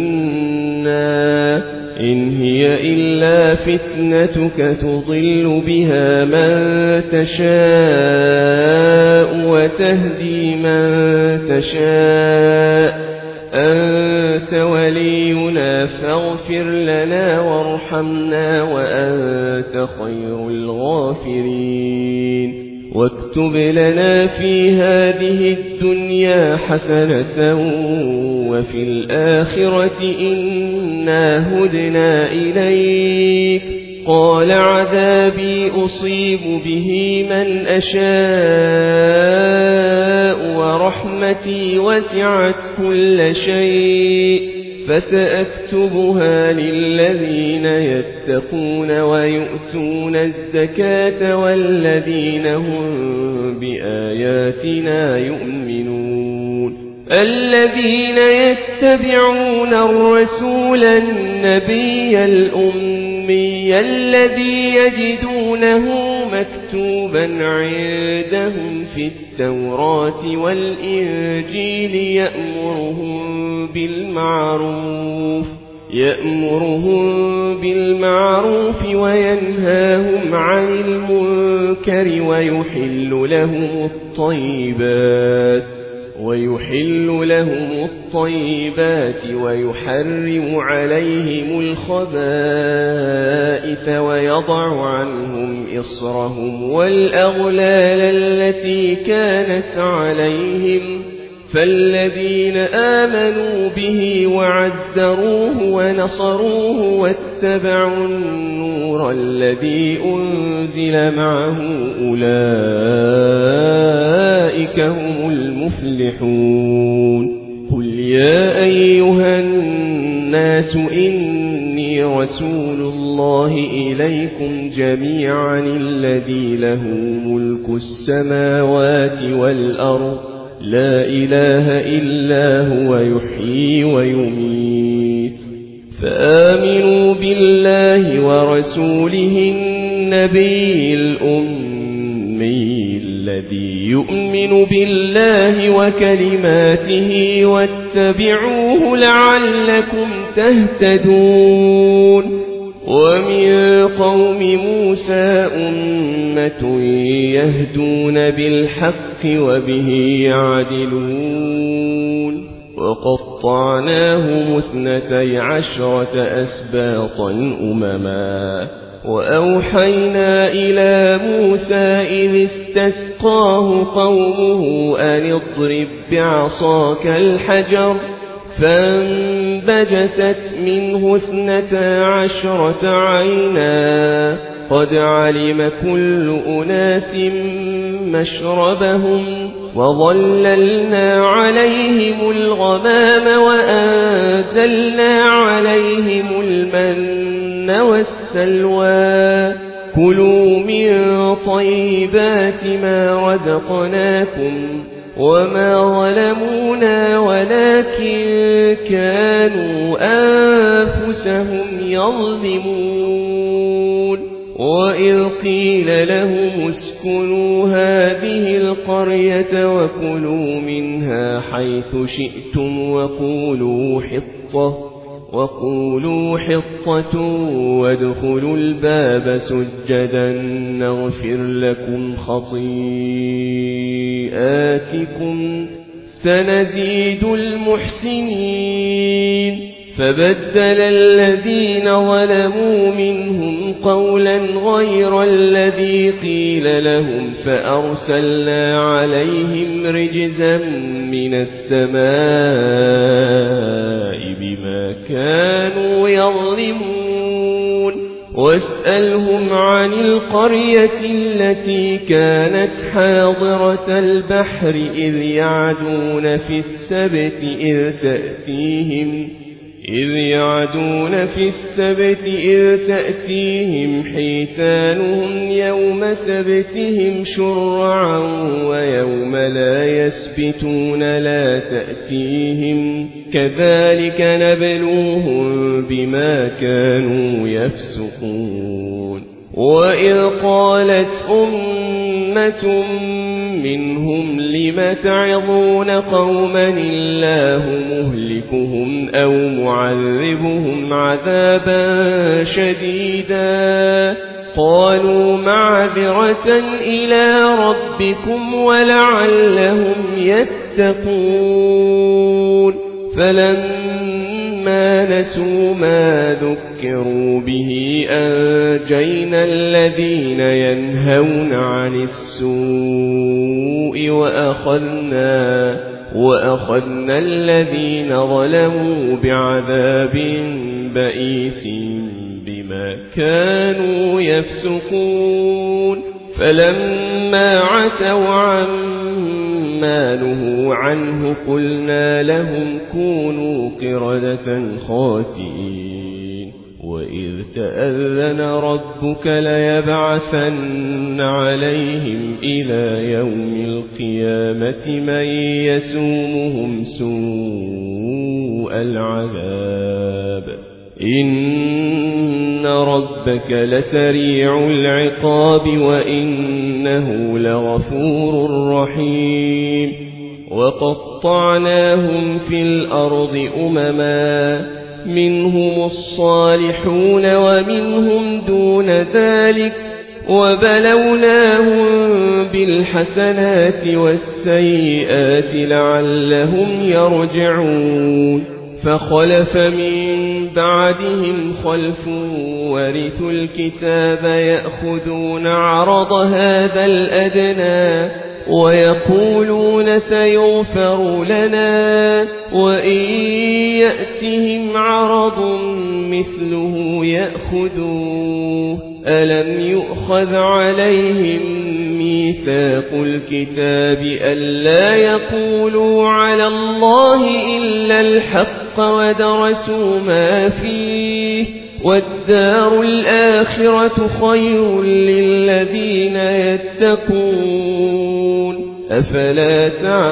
منا إن هي إلا فتنتك تضل بها من تشاء وتهدي من تشاء أنت ولينا فاغفر لنا وارحمنا وأنت خير الغافرين واكتب لنا في هذه الدنيا حسنة وفي الآخرة إنا هدنا إليك قال عذابي أصيب به من أشاء ورحمتي وسعت كل شيء فسأكتبها للذين يتقون ويؤتون الزكاة والذين هم بآياتنا يؤمنون الذين يتبعون الرسول النبي الأمي الذي يجدونه مكتوبا عندهم في التوراة والإنجيل يأمرهم بالمعروف يأمرهم بالمعروف وينهاهم عن المنكر ويحل لهم الطيبات ويحل لهم الطيبات ويحرم عليهم الخبائث ويضع عنهم إصرهم والأغلال التي كانت عليهم فالذين آمنوا به وعزروه ونصروه واتبعوا النور الذي أنزل معه أولئك هم المفلحون قل يا أيها الناس إني رسول الله إليكم جميعا الذي له ملك السماوات والأرض لا إله إلا هو يحيي ويميت فآمنوا بالله ورسوله النبي الأمي الذي يؤمن بالله وكلماته واتبعوه لعلكم تهتدون ومن قوم موسى أمة يهدون بالحق وبه يعدلون وقطعناهم اثنتي عشرة أسباطا أمما وأوحينا إلى موسى إذ استسقاه قومه أن اضرب بعصاك الحجر فانبجست منه اثنتا عشرة عينا قد علم كل أناس مشربهم وظللنا عليهم الغمام وأنزلنا عليهم المن والسلوى كلوا من طيبات ما رزقناكم وما ظلمونا ولكن كانوا أنفسهم يظلمون وإذ قيل لهم اسكنوا هذه القرية وكلوا منها حيث شئتم وقولوا حطة وقولوا حطة وادخلوا الباب سجدا نغفر لكم خطيئاتكم سنزيد المحسنين فبدل الذين ظلموا منهم قولا غير الذي قيل لهم فأرسلنا عليهم رجزا من السماء بما كانوا يظلمون واسألهم عن القرية التي كانت حاضرة البحر إذ يعدون في السبت إذ تأتيهم إذ يعدون في السبت إذ تأتيهم حيتانهم يوم سبتهم شرعا ويوم لا يسبتون لا تأتيهم كذلك نبلوهم بما كانوا يفسقون وإذ قالت أمة منهم لم تعظون قوما الله مهلكهم أو معذبهم عذابا شديدا قالوا معذرة إلى ربكم ولعلهم يتقون فلما نسوا ما ذكروا به أنجينا الذين ينهون عن السوء وأخذنا, وأخذنا الذين ظلموا بعذاب بئيس بما كانوا يفسقون فلما عتوا عما نهوا عنه قلنا لهم كونوا قردة خاسئين وإذ تأذن ربك ليبعثن عليهم إلى يوم القيامة من يسومهم سوء العذاب إن ربك لسريع العقاب وإنه لغفور رحيم وقطعناهم في الأرض أمما منهم الصالحون ومنهم دون ذلك وبلوناهم بالحسنات والسيئات لعلهم يرجعون فخلف من بعدهم خلف ورثوا الكتاب يأخذون عرض هذا الأدنى ويقولون سيغفر لنا وإن يأتهم عرض مثله يأخذوه ألم يؤخذ عليهم ميثاق الكتاب ألا يقولوا على الله إلا الحق ودرسوا ما فيه والدار الآخرة خير للذين يتقون أفلا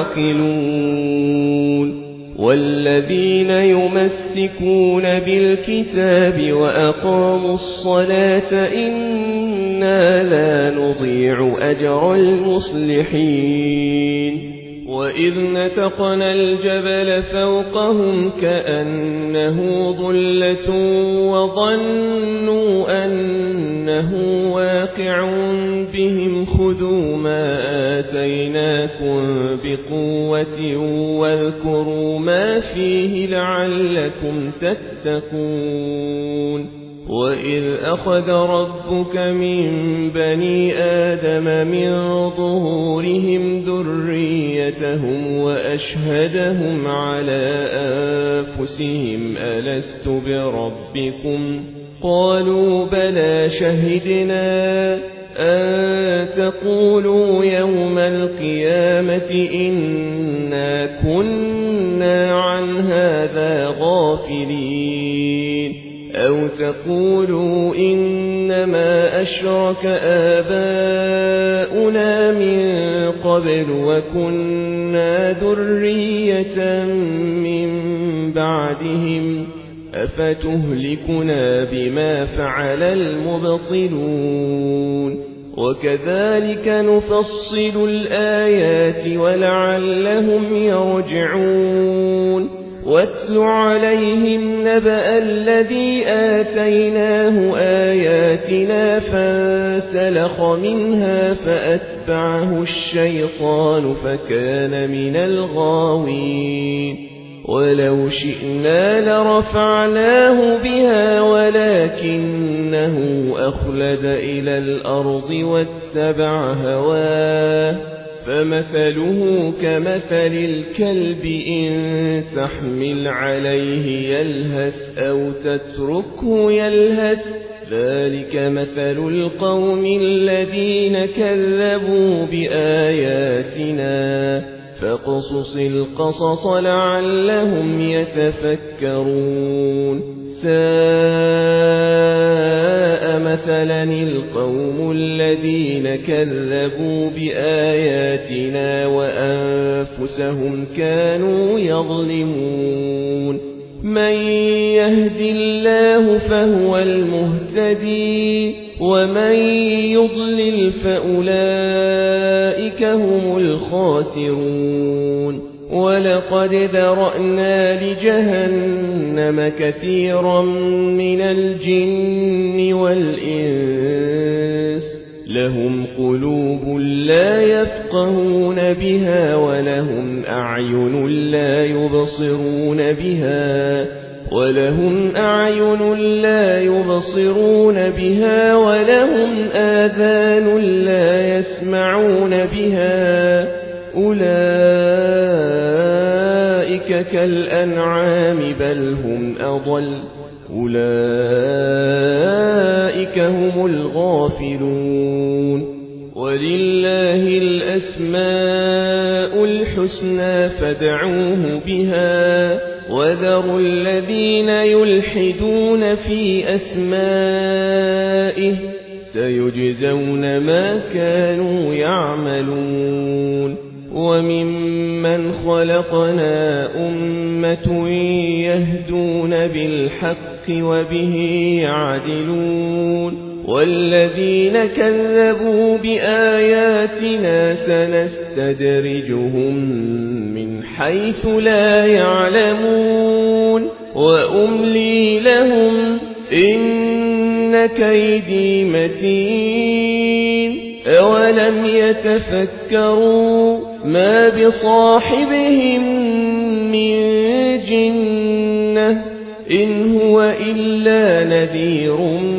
تعقلون والذين يمسكون بالكتاب وأقاموا الصلاة إنا لا نضيع أجر المصلحين وإذ نتقنا الجبل فوقهم كأنه ظلة وظنوا أنه واقع بهم خذوا ما آتيناكم بقوة واذكروا ما فيه لعلكم تتقون وإذ أخذ ربك من بني آدم من ظهورهم ذريتهم وأشهدهم على أنفسهم ألست بربكم قالوا بلى شهدنا أن تقولوا يوم القيامة إنا كنا عن هذا غافلين أو تقولوا إنما أشرك آباؤنا من قبل وكنا ذرية من بعدهم أفتهلكنا بما فعل المبطلون وكذلك نفصل الآيات ولعلهم يرجعون واتل عليهم نبأ الذي آتيناه آياتنا فانسلخ منها فأتبعه الشيطان فكان من الغاوين ولو شئنا لرفعناه بها ولكنه أخلد إلى الأرض واتبع هواه فمثله كمثل الكلب إن تحمل عليه يلهث أو تتركه يلهث ذلك مثل القوم الذين كذبوا بآياتنا فاقصص القصص لعلهم يتفكرون ساء مثلا القوم الذين كذبوا بآياتنا وأنفسهم كانوا يظلمون من يهد الله فهو المهتدي ومن يضلل فأولئك هم الخاسرون ولقد ذرأنا لجهنم كثيرا من الجن والإنس لهم قلوب لا يفقهون بها ولهم أعين لا يبصرون بها ولهم أعين لا يبصرون بها ولهم آذان لا يسمعون بها أولئك كالأنعام بل هم أضل أولئك هم الغافلون ولله الأسماء الحسنى فادعوه بها وذروا الذين يلحدون في أسمائه سيجزون ما كانوا يعملون وممن خلقنا أمة يهدون بالحق وبه يعدلون والذين كذبوا بآياتنا سنستدرجهم من حيث لا يعلمون وأملي لهم إن كيدي متين أولم يتفكروا ما بصاحبهم من جنة إن هو إلا نذير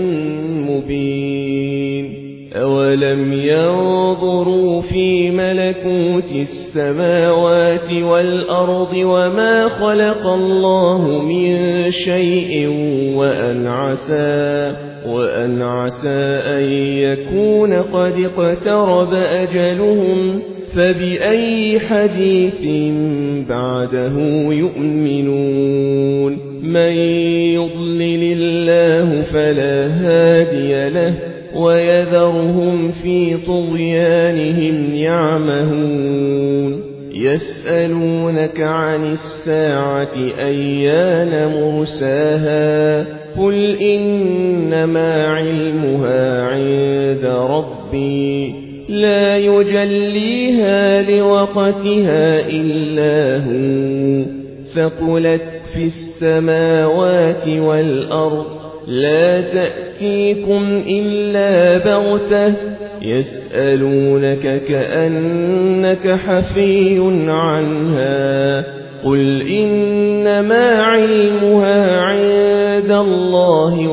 مبين أولم ينظروا في ملكوت السماوات والأرض وما خلق الله من شيء وأن عسى وأن عسى أن يكون قد اقترب أجلهم فبأي حديث بعده يؤمنون من يضلل الله فلا هادي له ويذرهم في طغيانهم يعمهون يسألونك عن الساعة أيان مرساها قل إنما علمها عند ربي لا يجليها لوقتها إلا هو ثقلت في السماوات والأرض لا تأتيكم إلا بغتة يسألونك كأنك حفي عنها قل إنما علمها عند الله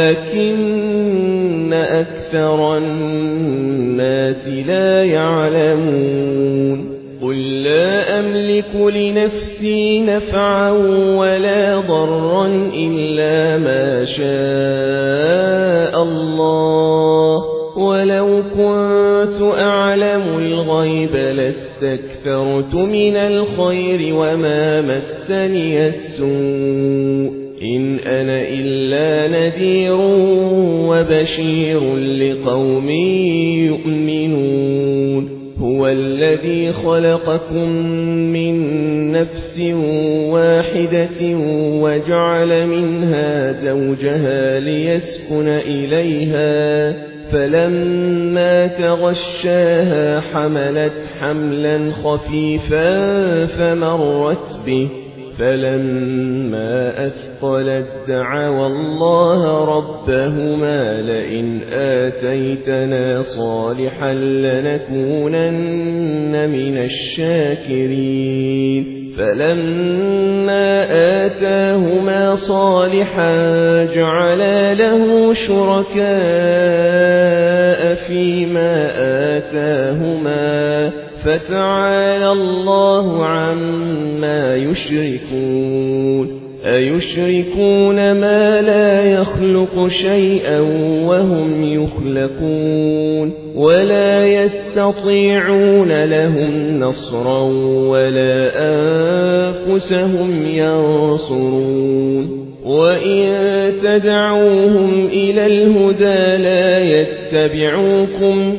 ولكن أكثر الناس لا يعلمون قل لا أملك لنفسي نفعا ولا ضرا إلا ما شاء الله ولو كنت أعلم الغيب لاستكثرت من الخير وما مسني السوء إن أنا إلا نذير وبشير لقوم يؤمنون هو الذي خلقكم من نفس واحدة وجعل منها زوجها ليسكن إليها فلما تغشاها حملت حملا خفيفا فمرت به فلما أثقلت دعوا الله ربهما لئن آتيتنا صالحا لنكونن من الشاكرين فلما آتاهما صالحا جعلا له شركاء فيما آتاهما فتعالى الله عما يشركون أيشركون ما لا يخلق شيئا وهم يخلقون ولا يستطيعون لهم نصرا ولا أنفسهم ينصرون وإن تدعوهم إلى الهدى لا يتبعوكم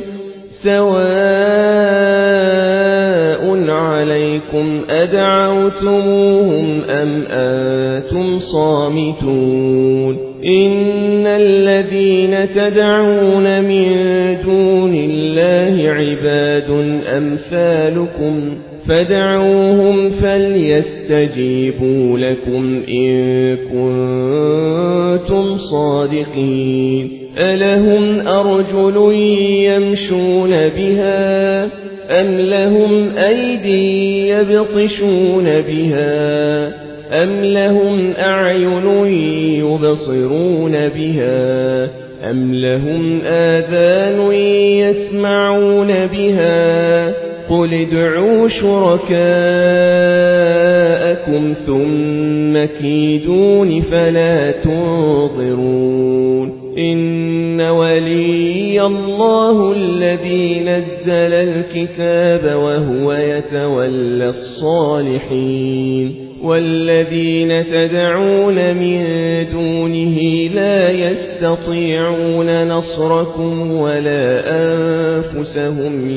سواء عليكم أدعوتموهم أم أنتم صامتون إن الذين تدعون من دون الله عباد أمثالكم فادعوهم فليستجيبوا لكم إن كنتم صادقين ألهم أرجل يمشون بها أم لهم أيدي يبطشون بها أم لهم أعين يبصرون بها أم لهم آذان يسمعون بها قل ادعوا شركاءكم ثم كيدون فلا تنظرون إن ولي الله الذي نزل الكتاب وهو يتولى الصالحين والذين تدعون من دونه لا يستطيعون نصركم ولا أنفسهم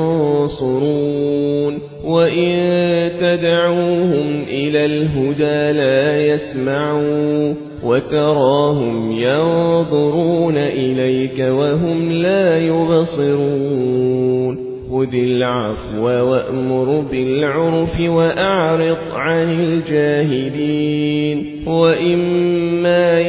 ينصرون وإن تدعوهم إلى الهدى لا يسمعوا وتراهم ينظرون إليك وهم لا يبصرون خذ العفو وأمر بالعرف وأعرض عن الجاهلين وإما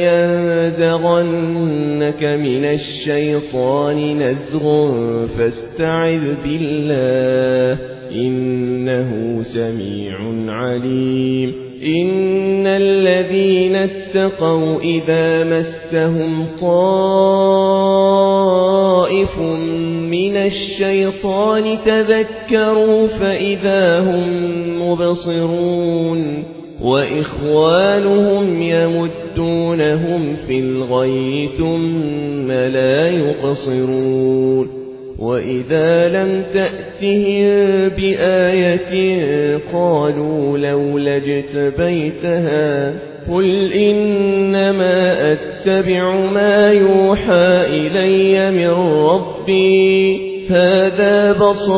ينزغنك من الشيطان نزغ فاستعذ بالله إنه سميع عليم إن الذين اتقوا إذا مسهم طائف من الشيطان تذكروا فإذا هم مبصرون وإخوانهم يمدونهم في الغي ثم لا يقصرون وإذا لم تأتهم بآية قالوا لولا اجتبيتها قل إنما أتبع ما يوحى إلي من ربي هذا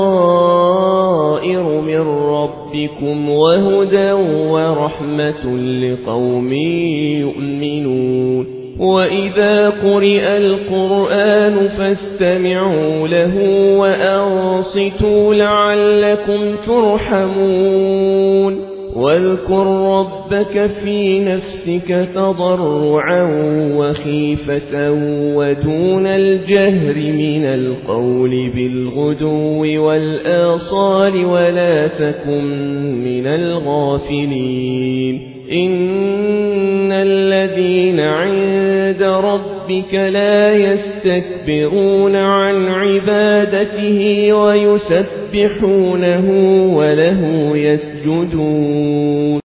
بصائر من ربكم وهدى ورحمة لقوم يؤمنون وإذا قرئ القرآن فاستمعوا له وأنصتوا لعلكم ترحمون واذكر ربك في نفسك تضرعا وخيفة ودون الجهر من القول بالغدو والآصال ولا تكن من الغافلين إن الذين عند ربك لا يستكبرون عن عبادته ويسبحونه وله يسجدون